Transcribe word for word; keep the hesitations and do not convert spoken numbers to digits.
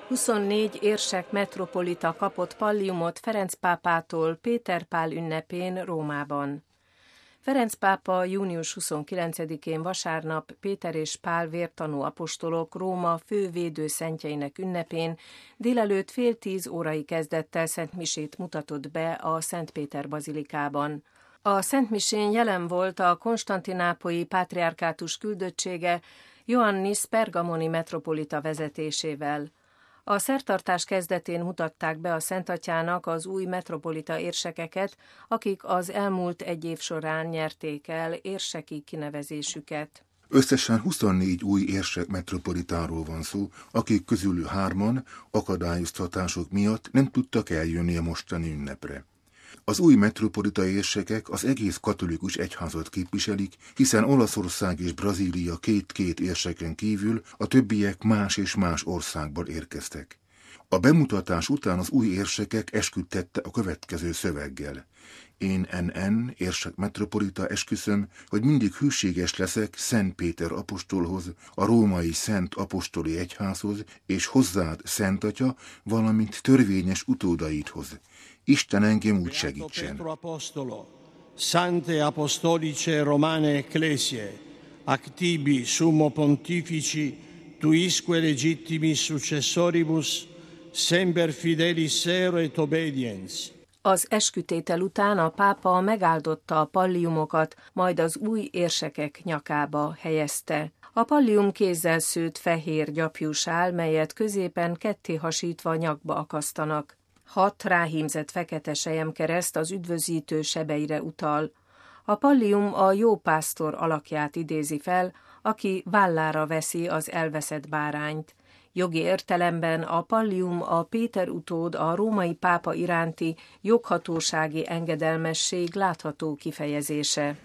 huszonnégy érsek metropolita kapott palliumot Ferenc pápától Péter Pál ünnepén Rómában. Ferenc pápa június huszonkilencedikén vasárnap Péter és Pál vértanú apostolok Róma fő védőszentjeinek ünnepén délelőtt fél tíz órai kezdettel szentmisét mutatott be a Szent Péter bazilikában. A szentmisén jelen volt a konstantinápolyi pátriárkátus küldöttsége Ioannis Pergamoni metropolita vezetésével. A szertartás kezdetén mutatták be a Szentatyának az új metropolita érsekeket, akik az elmúlt egy év során nyerték el érseki kinevezésüket. Összesen huszonnégy új érsek metropolitáról van szó, akik közülük hárman akadályoztatások miatt nem tudtak eljönni a mostani ünnepre. Az új metropolita érsekek az egész katolikus egyházat képviselik, hiszen Olaszország és Brazília két-két érseken kívül a többiek más és más országból érkeztek. A bemutatás után az új érsekek esküdtette a következő szöveggel. Én en en, érsek metropolita, esküszöm, hogy mindig hűséges leszek Szent Péter apostolhoz, a római Szent Apostoli Egyházhoz, és hozzád, Szent Atya, valamint törvényes utódaidhoz. Isten engem úgy segítsen. Sante Apostolice Romane Ecclesiae, actibi summo pontifici, tuisque legittimis successoribus, semper fidelis sero et obediens. Az eskütétel után a pápa megáldotta a palliumokat, majd az új érsekek nyakába helyezte. A pallium kézzel szőtt fehér gyapjúsál, melyet középen ketté hasítva nyakba akasztanak. Hat ráhímzett fekete selyemkereszt az üdvözítő sebeire utal. A pallium a jó pásztor alakját idézi fel, aki vállára veszi az elveszett bárányt. Jogi értelemben a pallium a Péter utód a római pápa iránti joghatósági engedelmesség látható kifejezése.